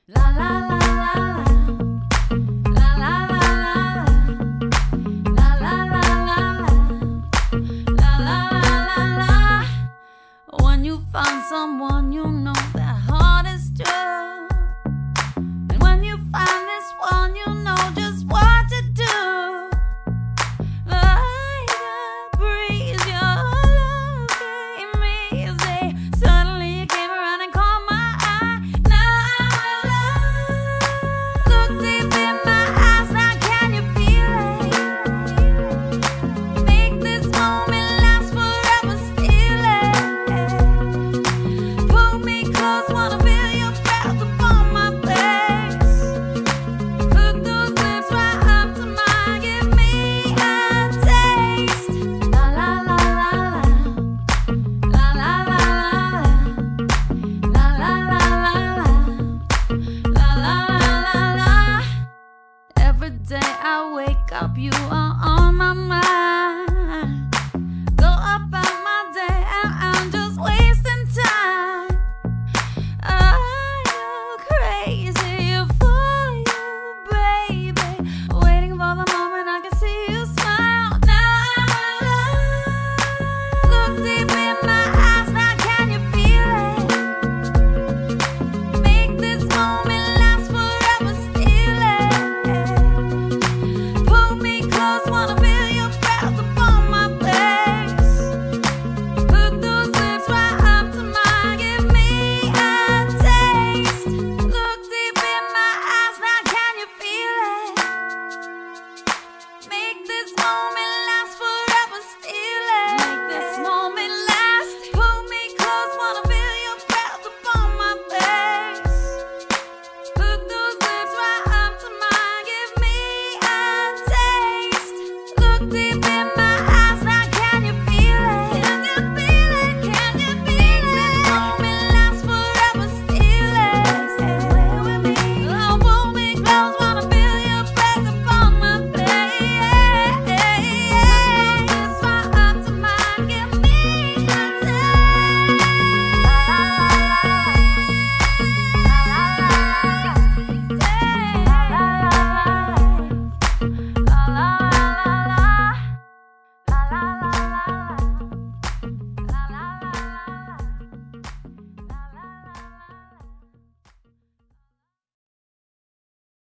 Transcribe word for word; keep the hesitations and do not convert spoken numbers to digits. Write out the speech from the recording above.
La la la la la la la la la la la la la la la la. When you find someone you know that heart is true, and when you find this one you know just what to do. Like a breeze, your love gave me a say. Suddenly you came around and caught my eye. Now I'm in love. Look deep in my eyes, now can you feel it? Make this moment last forever, steal it. Pull me close, wanna feel your breath upon my face. Put those lips right up to mine, give me a taste. La la la la la la la la la la la la la la la la. Every day I wake up, you are